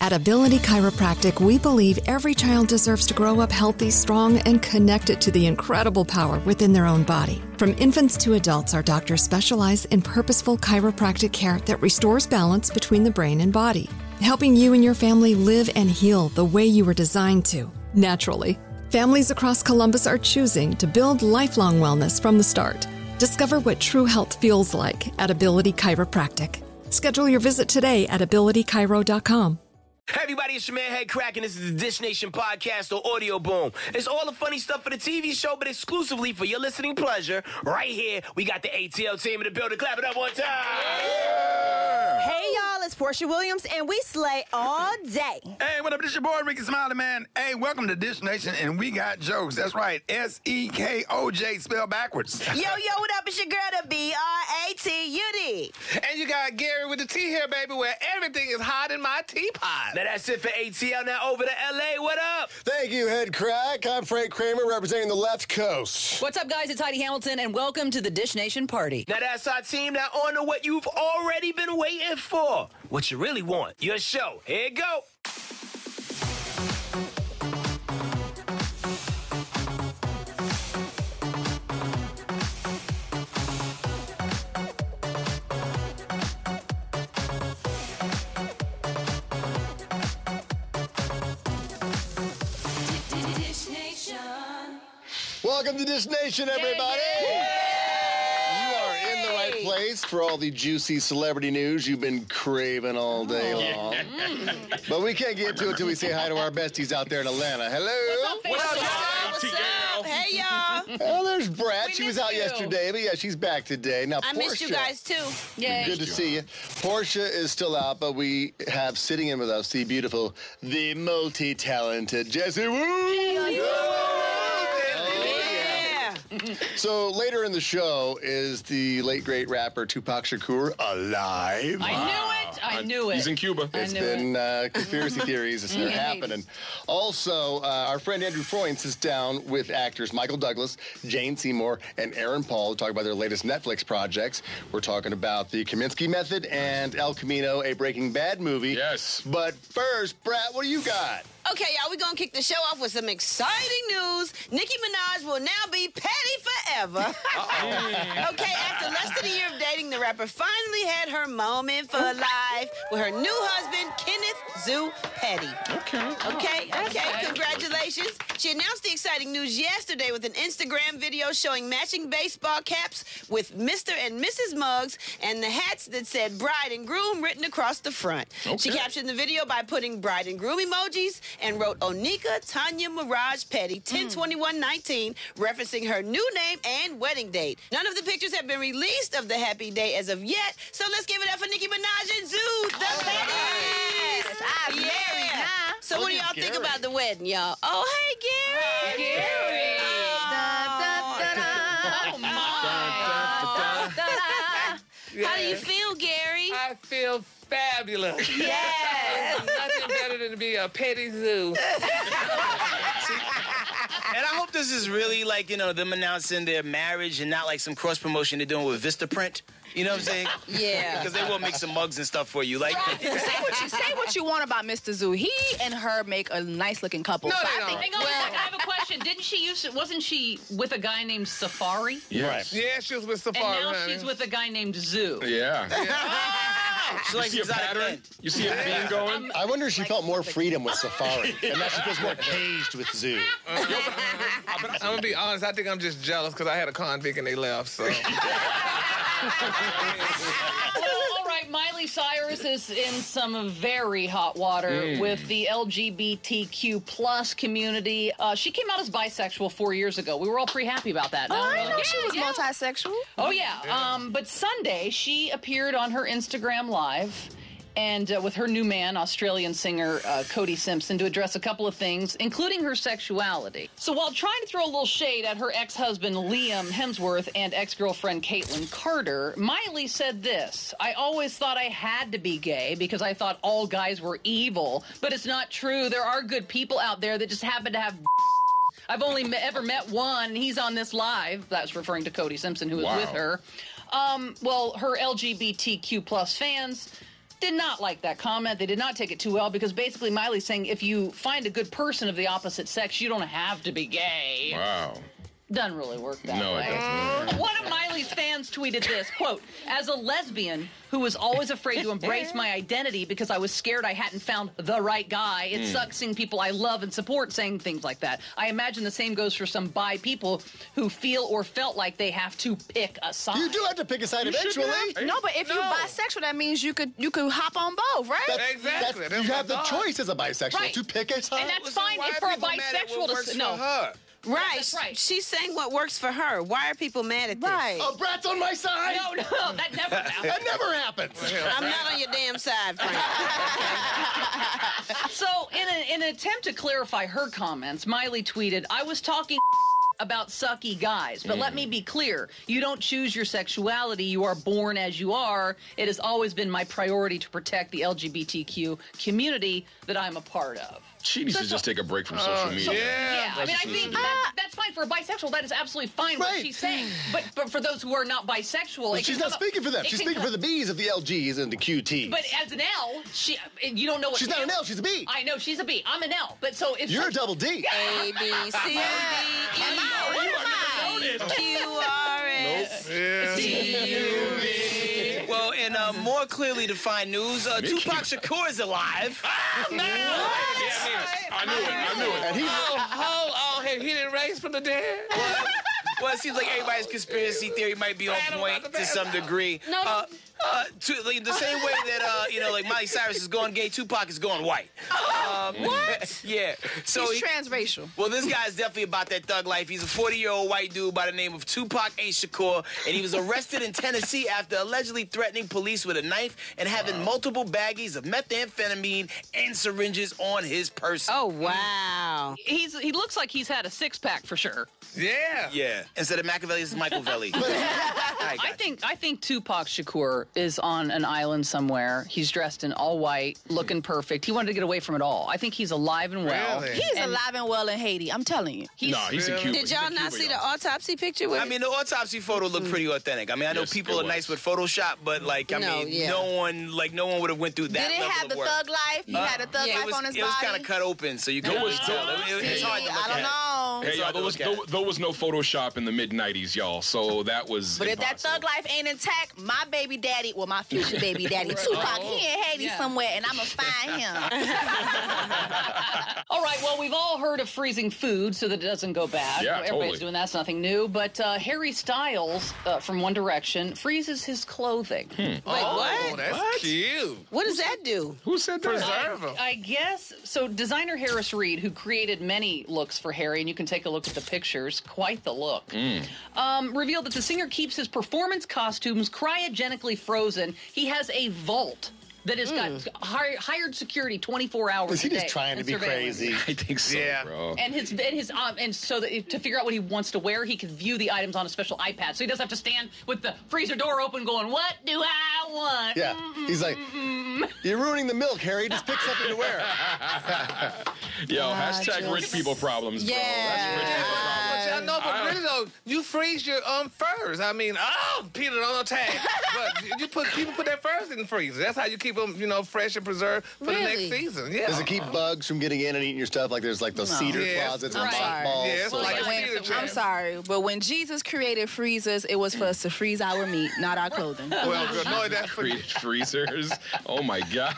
At Ability Chiropractic, we believe every child deserves to grow up healthy, strong, and connected to the incredible power within their own body. From infants to adults, our doctors specialize in purposeful chiropractic care that restores balance between the brain and body, helping you and your family live and heal the way you were designed to, naturally. Families across Columbus are choosing to build lifelong wellness from the start. Discover what true health feels like at Ability Chiropractic. Schedule your visit today at abilitychiro.com. Hey everybody, it's your man Head Crack, and this is the Dish Nation podcast or Audio Boom. It's all the funny stuff for the TV show, but exclusively for your listening pleasure. Right here, we got the ATL team in the building. Clap it up one time. Yeah. Hey y'all, it's Portia Williams, and we slay all day. Hey, what up? This your boy Ricky Smiley, man. Hey, welcome to Dish Nation, and we got jokes. That's right, SEKOJ spelled backwards. Yo, what up? It's your girl, the BRATUD. And you got Gary with the T here, baby, where everything is hot in my teapot. Now that's it for ATL. Now over to LA. What up? Thank you, Head Crack. I'm Frank Kramer, representing the left coast. What's up, guys? It's Heidi Hamilton, and welcome to the Dish Nation party. Now that's our team. Now on to what you've already been waiting for. What you really want. Your show. Here you go. Welcome to Dish Nation, everybody! You are in the right place for all the juicy celebrity news you've been craving all day long. But we can't get to it till we say hi to our besties out there in Atlanta. Hello! What's up, What's up? Hey, y'all. Oh, there's Brad. She was out you. yesterday, but yeah, she's back today. Now, I missed you guys, too. Yay. Good to see you. Portia is still out, but we have sitting in with us the beautiful, the multi-talented Jessie Woo! So later in the show is the late great rapper Tupac Shakur alive. I knew it. He's in Cuba. It's been conspiracy theories that are happening. Also, our friend Andrew Freund sits down with actors Michael Douglas, Jane Seymour, and Aaron Paul to talk about their latest Netflix projects. We're talking about the Kaminsky Method and El Camino, a Breaking Bad movie. Yes. But first, Brad, what do you got? Okay, y'all, we're going to kick the show off with some exciting news. Nicki Minaj will now be petty forever. Okay, after less than a year of dating, the rapper finally had her moment for life with her new husband, Kenneth Zoo Petty. Okay, congratulations. She announced the exciting news yesterday with an Instagram video showing matching baseball caps with Mr. and Mrs. Muggs and the hats that said bride and groom written across the front. She captioned the video by putting bride and groom emojis and wrote Onika Tanya Mirage Petty, 10/21/19, referencing her new name and wedding date. None of the pictures have been released of the happy day as of yet, so let's give it up for Nicki Minaj and Zoo, the Pettys. I'm married now. So what do y'all think about the wedding, y'all? Oh, hey, Gary. Gary. Oh, my. How do you feel, Gary? I feel fabulous. Yes. Nothing better than to be a petty zoo. And I hope this is really like, them announcing their marriage and not like some cross promotion they're doing with Vistaprint. You know what I'm saying? Yeah. Because they will make some mugs and stuff for you. Like, Say what you want about Mr. Zoo. He and her make a nice-looking couple. No, So they I don't. think- Hang on a second. I have a question. wasn't she with a guy named Safari? Yes. Yeah, she was with Safari. And now honey. she's with a guy named Zoo. Yeah. she likes You see a exotic pattern? men. You see a theme going? I wonder if she felt more freedom with Safari, and now she feels more caged with Zoo. I'm going to be honest. I think I'm just jealous because I had a convict and they left, so. Well, all right, Miley Cyrus is in some very hot water with the LGBTQ plus community. She came out as bisexual 4 years ago. We were all pretty happy about that. Oh, I didn't know she was multisexual. Oh, yeah. But Sunday, she appeared on her Instagram Live and with her new man, Australian singer Cody Simpson, to address a couple of things, including her sexuality. So while trying to throw a little shade at her ex-husband Liam Hemsworth and ex-girlfriend Caitlyn Carter, Miley said this: "I always thought I had to be gay because I thought all guys were evil, but it's not true. There are good people out there that just happen to have I've only ever met one, and he's on this live." That's referring to Cody Simpson, who was with her. Well, her LGBTQ plus fans did not like that comment. They did not take it too well because basically Miley's saying if you find a good person of the opposite sex, you don't have to be gay. Wow. Doesn't really work that way. No, it doesn't. One of Miley's fans tweeted this, quote, "As a lesbian who was always afraid to embrace my identity because I was scared I hadn't found the right guy, it sucks seeing people I love and support saying things like that. I imagine the same goes for some bi people who feel or felt like they have to pick a side." You do have to pick a side eventually. No, but if you're bisexual, that means you could hop on both, right? Exactly. You have the choice as a bisexual to pick a side. And that's fine if for a bisexual to say no. Right. That's right. She's saying what works for her. Why are people mad at this? Right. Oh, Brat's on my side. No, that never happens. That never happens. I'm not on your damn side, Frank. So, in an attempt to clarify her comments, Miley tweeted, "I was talking about sucky guys, but let me be clear. You don't choose your sexuality. You are born as you are. It has always been my priority to protect the LGBTQ community that I'm a part of." She needs to just take a break from social media. Yeah, I mean, I think that's fine for a bisexual. That is absolutely fine what she's saying. But for those who are not bisexual, Well, she's not speaking for them. She's speaking for the B's of the LGs and the QTs. But as an L, you don't know what she's not an L. She's a B. I know she's a B. I'm an L. But so if you're a double D. A, B, C, D, E, F, Q, R, S, T, U, V. Well, in more clearly defined news, Tupac Shakur is alive. I knew it. And Hold on, he didn't raise from the dead? Well, it seems like everybody's conspiracy theory might be on point to some degree. The same way that like Miley Cyrus is going gay, Tupac is going white. What? Yeah. So he's transracial. Well, this guy's definitely about that thug life. He's a 40-year-old white dude by the name of Tupac A. Shakur, and he was arrested in Tennessee after allegedly threatening police with a knife and having multiple baggies of methamphetamine and syringes on his person. Oh, wow. He looks like he's had a six-pack for sure. Yeah. Yeah. Instead of Machiavelli, it's Michael-velli. I think Tupac Shakur is on an island somewhere. He's dressed in all white, looking perfect. He wanted to get away from it all. I think he's alive and well. Really? He's alive and well in Haiti. I'm telling you. He's in Cuba. Did y'all not see the autopsy picture with I mean, the autopsy photo looked pretty authentic. I mean, I know Yes, people it are nice was. with Photoshop, but no one would have went through that Did it level have of the work. thug life? He had a thug life on his It was body? kind of cut open, so you couldn't really tell. It's hard to look I don't at. know. Hey, y'all, there was no Photoshop in the mid-'90s, y'all, so that was But if that thug life ain't intact, my baby daddy, well, my future baby daddy, Tupac, he in Haiti somewhere, and I'm going to find him. All right, well, we've all heard of freezing food so that it doesn't go bad. Yeah, Everybody's totally. doing that. It's nothing new. But Harry Styles from One Direction freezes his clothing. Wait, what? That's cute. What does that do? Who said that? Preserve him. I guess, so designer Harris Reed, who created many looks for Harry, and you can take a look at the pictures, quite the look, revealed that the singer keeps his performance costumes cryogenically frozen. He has a vault that has got hired security 24 hours Is he a day. just trying to be surveillance. crazy? I think so, bro. And so that to figure out what he wants to wear, he can view the items on a special iPad. So he doesn't have to stand with the freezer door open going, "What do I want?" Yeah. He's like, "You're ruining the milk, Harry. Just pick something to wear." Yo, hashtag rich people problems, bro. Yeah. That's rich people problems. I know, but really though, you freeze your furs. I mean, Peter on a tag. But people put their furs in the freezer. That's how you keep them, fresh and preserved for the next season. Yeah. Does it keep bugs from getting in and eating your stuff? Like there's like those cedar Yes. closets and I'm sorry. mothballs. Yeah, it's so like it's a like- cedar trap. I'm sorry, but when Jesus created freezers, it was for us to freeze our meat, not our clothing. Well, good. No, that's for Freezers. Oh my God.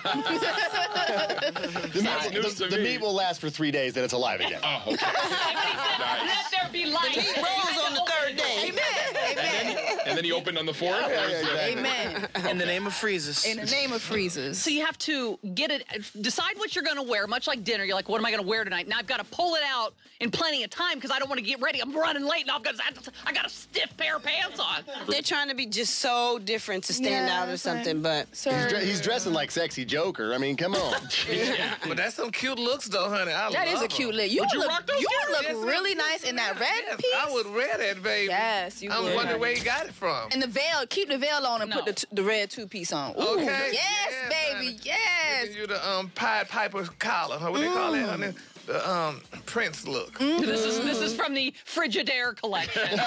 the meat will last for 3 days, then it's alive again. Oh, okay. Let there be light. He rose on the third day. And then he opened on the fourth. Amen. In the name of freezers. In the name of freezers. So you have to decide what you're going to wear, much like dinner. You're like, what am I going to wear tonight? Now I've got to pull it out in plenty of time because I don't want to get ready. I'm running late and I got a stiff pair of pants on. They're trying to be just so different to stand out or something, but... He's dressing like sexy Joker. I mean, come on. But that's some cute looks, though, honey. That is a cute look. You look Yes, really nice in that red piece. I would wear that, baby. Yes, you I'm would. wondering where you got it from. And the veil, keep the veil on and put the red two-piece on. Ooh. Okay. Yes, baby. baby, yes. Giving you the Pied Piper collar. What they call that, honey? The Prince look. This is from the Frigidaire collection. All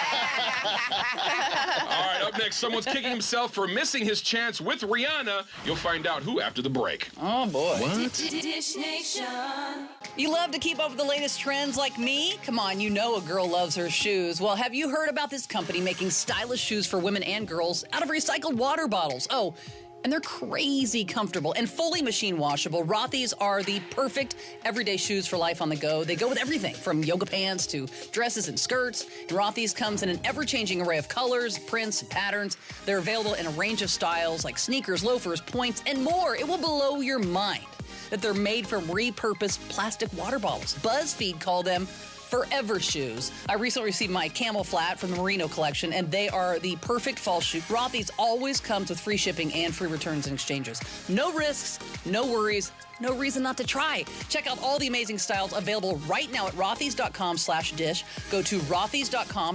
right, up next, someone's kicking himself for missing his chance with Rihanna. You'll find out who after the break. Oh, boy. What? Dish Nation. You love to keep up with the latest trends like me? Come on, you know a girl loves her shoes. Well, have you heard about this company making stylish shoes for women and girls out of recycled water bottles? Oh, and they're crazy comfortable and fully machine washable. Rothy's are the perfect everyday shoes for life on the go. They go with everything from yoga pants to dresses and skirts. And Rothy's comes in an ever-changing array of colors, prints, and patterns. They're available in a range of styles like sneakers, loafers, points, and more. It will blow your mind that they're made from repurposed plastic water bottles. BuzzFeed called them forever shoes. I recently received my Camel Flat from the Merino collection, and they are the perfect fall shoe. Rothy's always comes with free shipping and free returns and exchanges. No risks, no worries, no reason not to try. Check out all the amazing styles available right now at rothys.com/dish. Go to rothys.com,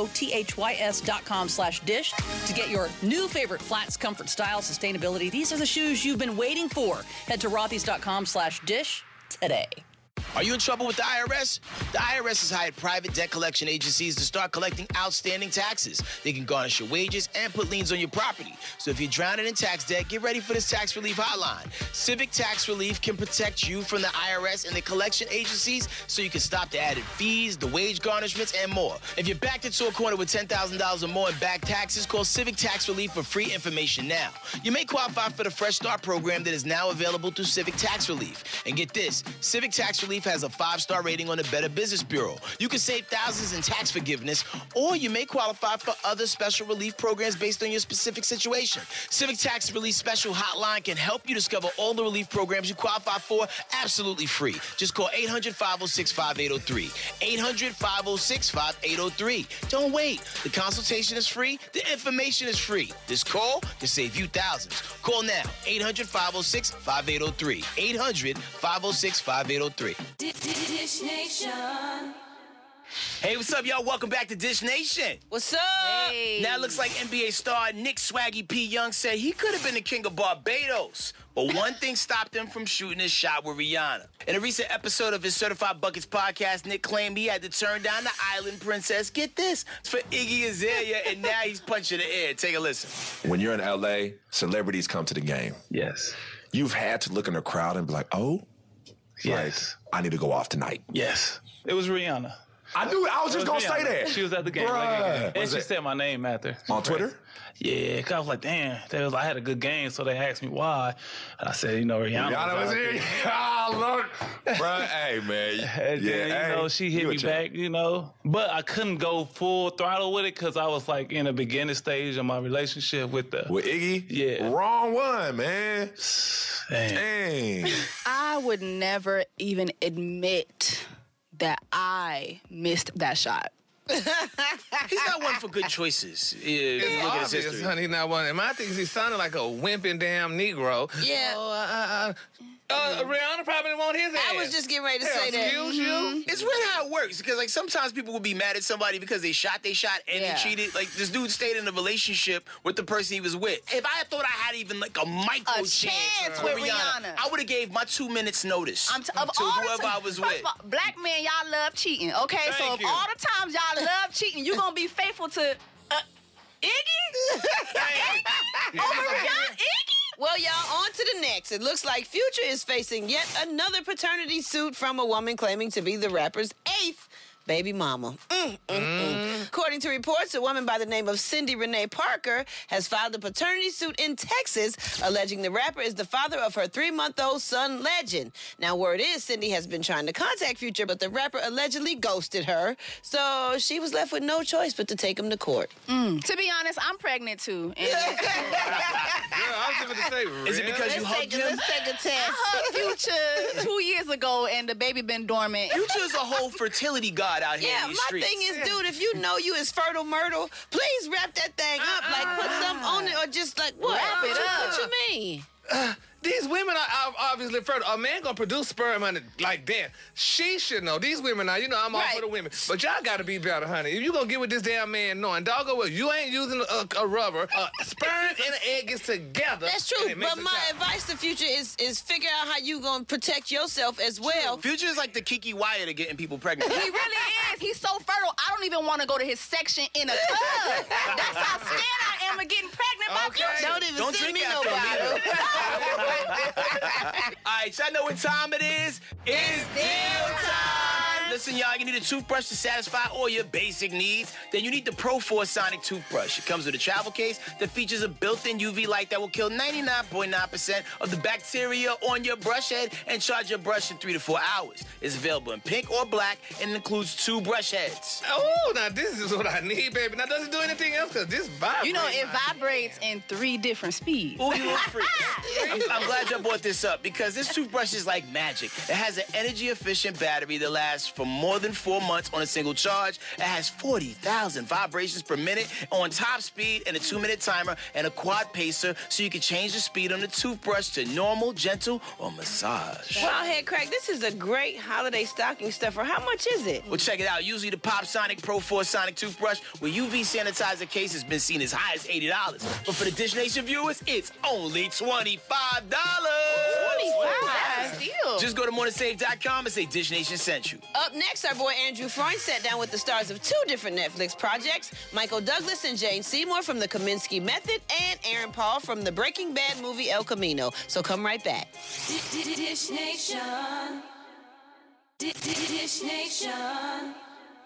rothys.com/dish to get your new favorite flats, comfort, style, sustainability. These are the shoes you've been waiting for. Head to rothys.com/dish today. Are you in trouble with the IRS? The IRS has hired private debt collection agencies to start collecting outstanding taxes. They can garnish your wages and put liens on your property. So if you're drowning in tax debt, get ready for this tax relief hotline. Civic Tax Relief can protect you from the IRS and the collection agencies so you can stop the added fees, the wage garnishments, and more. If you're backed into a corner with $10,000 or more in back taxes, call Civic Tax Relief for free information now. You may qualify for the Fresh Start program that is now available through Civic Tax Relief. And get this, Civic Tax Relief has a 5-star rating on the Better Business Bureau. You can save thousands in tax forgiveness, or you may qualify for other special relief programs based on your specific situation. Civic Tax Relief Special Hotline can help you discover all the relief programs you qualify for absolutely free. Just call 800-506-5803. 800-506-5803. Don't wait. The consultation is free. The information is free. This call can save you thousands. Call now. 800-506-5803. 800-506-5803. Dish Nation. Hey, what's up, y'all? Welcome back to Dish Nation. What's up? Hey. Now it looks like NBA star Nick Swaggy P. Young said he could have been the king of Barbados, but one thing stopped him from shooting his shot with Rihanna. In a recent episode of his Certified Buckets podcast, Nick claimed he had to turn down the island princess, get this, for Iggy Azalea, and now he's punching the air. Take a listen. When you're in L.A., celebrities come to the game. Yes. You've had to look in the crowd and be like, oh, Yes. like, I need to go off tonight. Yes. It was Rihanna. I knew. I was just going to say that. She was at the game. Bruh. And she said my name after. On Twitter? Yeah, cause I was like, damn, I had a good game, so they asked me why. And I said, Rihanna was here. Oh, look. Bruh, hey, man. And then, she hit me back, But I couldn't go full throttle with it because I was like in the beginning stage of my relationship with Iggy? Yeah. Wrong one, man. Dang. I would never even admit that I missed that shot. He's not one for good choices. Yeah, It's look at his obvious, history. honey, he's not one. And my thing is he sounded like a wimping damn Negro. Yeah. Rihanna probably didn't want his ass. I was just getting ready to say that. Excuse you? It's weird how it works, because like sometimes people will be mad at somebody because they shot and they cheated. Like this dude stayed in a relationship with the person he was with. If I had thought I had even like a micro chance with Rihanna, I would have gave my 2 minutes notice to whoever I was with. All, black men, y'all love cheating. Okay, so Thank if you. all the times y'all love cheating, you gonna be faithful to Iggy? Over Rihanna? Iggy? Well, y'all, on to the next. It looks like Future is facing yet another paternity suit from a woman claiming to be the rapper's 8th baby mama. According to reports, a woman by the name of Cindy Renee Parker has filed a paternity suit in Texas, alleging the rapper is the father of her 3-month-old son, Legend. Now, word is Cindy has been trying to contact Future, but the rapper allegedly ghosted her, so she was left with no choice but to take him to court. To be honest, I'm pregnant too. And I was going to say, Is it because you hugged him? Let's take a test. I hugged Future 2 years ago, and the baby been dormant. Future's a whole fertility god out here in these my streets. thing is, dude, if you know you is fertile please wrap that thing up. Like, put something on it or just like, what? Wrap it up. What you mean? These women are obviously fertile. A man gonna produce sperm like that. She should know. These women are, I'm all for the women. But y'all gotta be better, honey. If you gonna get with this damn man knowing, doggone well, you ain't using a rubber. Sperm and an egg is together. That's true, but my advice to Future is figure out how you gonna protect yourself as well. Future is like the Kiki Wyatt of getting people pregnant. He really is. He's so fertile. I don't even want to go to his section in a tub. That's how scared I am of getting pregnant by Future. Don't send me no bottle. All right, y'all know what time it is? It's deal time! Listen, y'all, you need a toothbrush to satisfy all your basic needs. Then you need the Pro 4 Sonic toothbrush. It comes with a travel case that features a built-in UV light that will kill 99.9% of the bacteria on your brush head and charge your brush in 3 to 4 hours. It's available in pink or black and includes 2 brush heads. Oh, now this is what I need, baby. Now, does it do anything else? Because this vibrates. It vibrates in 3 different speeds. Oh, you a freak. I'm glad y'all brought this up because this toothbrush is like magic. It has an energy-efficient battery that lasts for more than 4 months on a single charge. It has 40,000 vibrations per minute on top speed and a 2-minute timer and a quad pacer so you can change the speed on the toothbrush to normal, gentle, or massage. Well, Head Crack, this is a great holiday stocking stuffer. How much is it? Well, check it out. Usually the Pop Sonic Pro 4 Sonic toothbrush with UV sanitizer case has been seen as high as $80. But for the Dish Nation viewers, it's only $25. $25? Steal. Just go to morningsave.com and say Dish Nation sent you. Up next, our boy Andrew Freund sat down with the stars of 2 different Netflix projects, Michael Douglas and Jane Seymour from The Kaminsky Method, and Aaron Paul from the Breaking Bad movie El Camino. So come right back. Dish Nation. Dish Nation.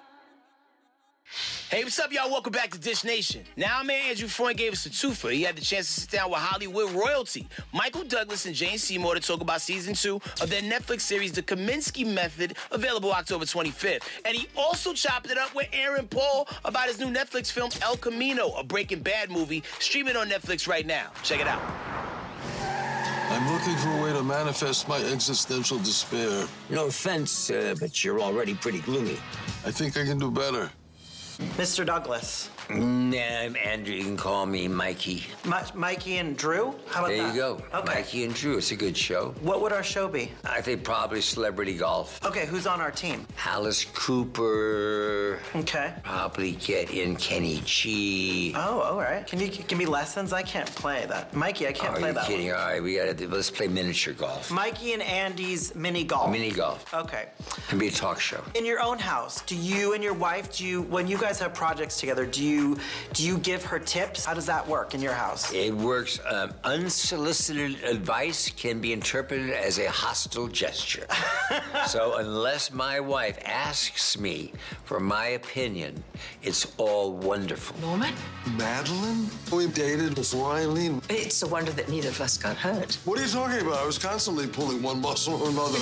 Hey, what's up, y'all? Welcome back to Dish Nation. Now, man, Andrew Freund gave us a twofer. He had the chance to sit down with Hollywood royalty, Michael Douglas and Jane Seymour, to talk about season 2 of their Netflix series, The Kaminsky Method, available October 25th. And he also chopped it up with Aaron Paul about his new Netflix film, El Camino, a Breaking Bad movie, streaming on Netflix right now. Check it out. I'm looking for a way to manifest my existential despair. No offense, but you're already pretty gloomy. I think I can do better. Mr. Douglas. I'm Andrew. You can call me Mikey. Mikey and Drew? How about that? There you go. Okay. Mikey and Drew. It's a good show. What would our show be? I think probably Celebrity Golf. Okay, who's on our team? Alice Cooper. Okay. Probably get in Kenny G. Oh, all right. Can you give me lessons? I can't play that. Mikey, I can't play that. Are you kidding? One. All right, let's play miniature golf. Mikey and Andy's mini golf. Mini golf. Okay. Can be a talk show. In your own house, do you and your wife, when you guys have projects together, do you give her tips? How does that work in your house? It works. Unsolicited advice can be interpreted as a hostile gesture. So unless my wife asks me for my opinion, it's all wonderful. Norman? Madeline? We dated before Eileen. It's a wonder that neither of us got hurt. What are you talking about? I was constantly pulling one muscle or another.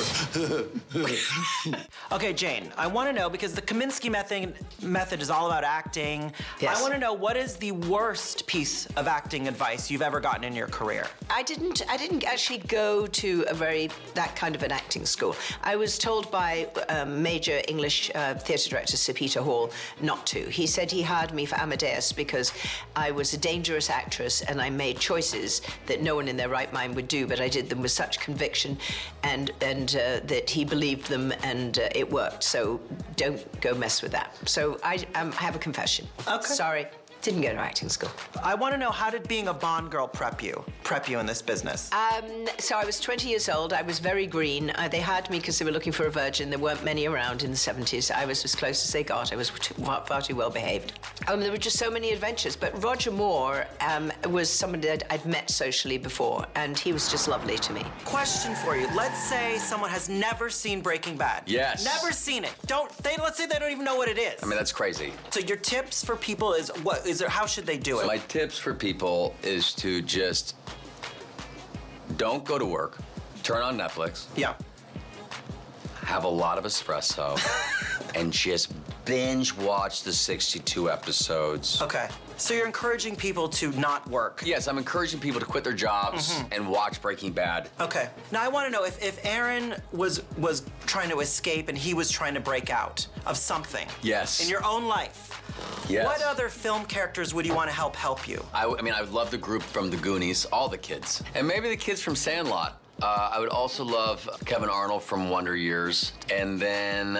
Okay, Jane, I want to know, because the Kaminsky method is all about acting. Yes. I want to know, what is the worst piece of acting advice you've ever gotten in your career? I didn't actually go to that kind of an acting school. I was told by major English theatre director Sir Peter Hall not to. He said he hired me for Amadeus because I was a dangerous actress and I made choices that no one in their right mind would do, but I did them with such conviction and that he believed them, and it worked. So don't go mess with that. So I have a confession. Okay. Sorry. Didn't go to acting school. I want to know, how did being a Bond girl prep you in this business? So I was 20 years old. I was very green. They hired me because they were looking for a virgin. There weren't many around in the 70s. I was as close as they got. I was far too well behaved. There were just so many adventures. But Roger Moore was somebody that I'd met socially before, and he was just lovely to me. Question for you. Let's say someone has never seen Breaking Bad. Yes. Never seen it. Let's say they don't even know what it is. I mean, that's crazy. So your tips for people is what? How should they do it? So my tips for people is to just don't go to work, turn on Netflix. Yeah. Have a lot of espresso and just binge watch the 62 episodes. Okay. So you're encouraging people to not work? Yes, I'm encouraging people to quit their jobs and watch Breaking Bad. Okay. Now I want to know if Aaron was trying to escape and he was trying to break out of something. Yes. In your own life. Yes. What other film characters would you want to help you? I mean, I would love the group from The Goonies, all the kids. And maybe the kids from Sandlot. I would also love Kevin Arnold from Wonder Years. And then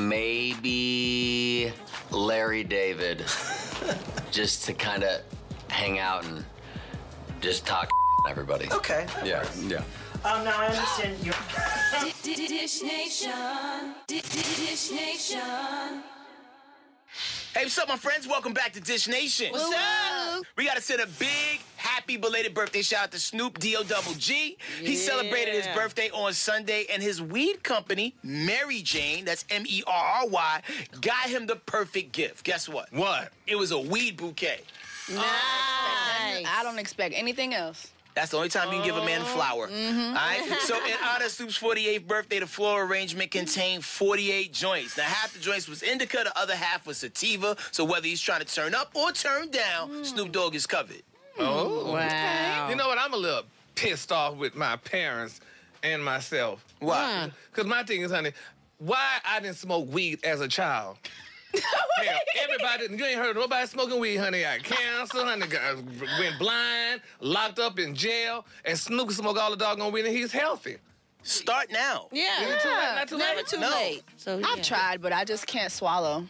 maybe Larry David. Just to kind of hang out and just talk to everybody. Okay. Yeah. Now I understand you. Dish Nation. Dish Nation. Hey, what's up, my friends? Welcome back to Dish Nation. What's up? We got to send a big, happy, belated birthday shout out to Snoop D-O-double-G. He celebrated his birthday on Sunday, and his weed company, Mary Jane, that's M-E-R-R-Y, got him the perfect gift. Guess what? What? It was a weed bouquet. Nice. I don't expect anything else. That's the only time you can give a man a flower. All right? So in honor of Snoop's 48th birthday, the floral arrangement contained 48 joints. Now, half the joints was indica, the other half was sativa. So whether he's trying to turn up or turn down, Snoop Dogg is covered. Oh. Wow. You know what? I'm a little pissed off with my parents and myself. Why? Because my thing is, honey, why I didn't smoke weed as a child? Hell, everybody, you ain't heard of nobody smoking weed, honey. Got cancer, honey, went blind, locked up in jail, and Snoop smoke all the doggone weed, and he's healthy. Start now. Yeah. Is it too late? Not too Never late? too No. late. So I've tried, but I just can't swallow.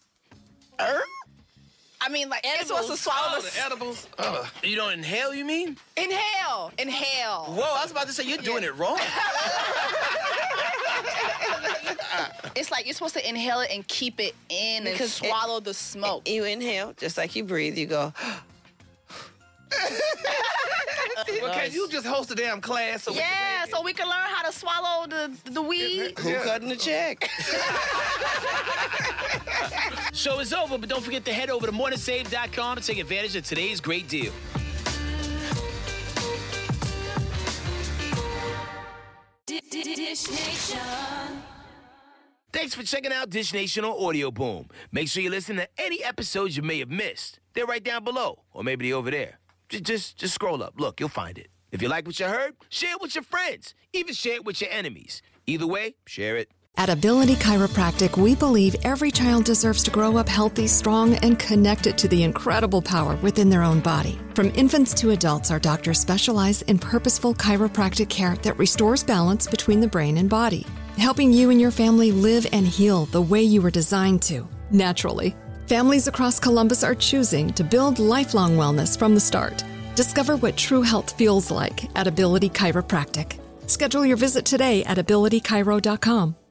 I mean, like, it's supposed to swallow The edibles. You don't inhale, you mean? Inhale. Whoa, I was about to say, you're doing it wrong. It's like you're supposed to inhale it and keep it in and Because swallow the smoke. you inhale, just like you breathe, you go. Well, can you just host a damn class? So Yeah, so we can learn how to swallow the weed. Who cutting the check? Show is over, but don't forget to head over to morningsave.com to take advantage of today's great deal. Dish Nation. Thanks for checking out Dish Nation on Audio Boom. Make sure you listen to any episodes you may have missed. They're right down below, or maybe they're over there. Just scroll up. Look, you'll find it. If you like what you heard, share it with your friends. Even share it with your enemies. Either way, share it. At Ability Chiropractic, we believe every child deserves to grow up healthy, strong, and connected to the incredible power within their own body. From infants to adults, our doctors specialize in purposeful chiropractic care that restores balance between the brain and body, helping you and your family live and heal the way you were designed to, naturally. Families across Columbus are choosing to build lifelong wellness from the start. Discover what true health feels like at Ability Chiropractic. Schedule your visit today at abilitychiro.com.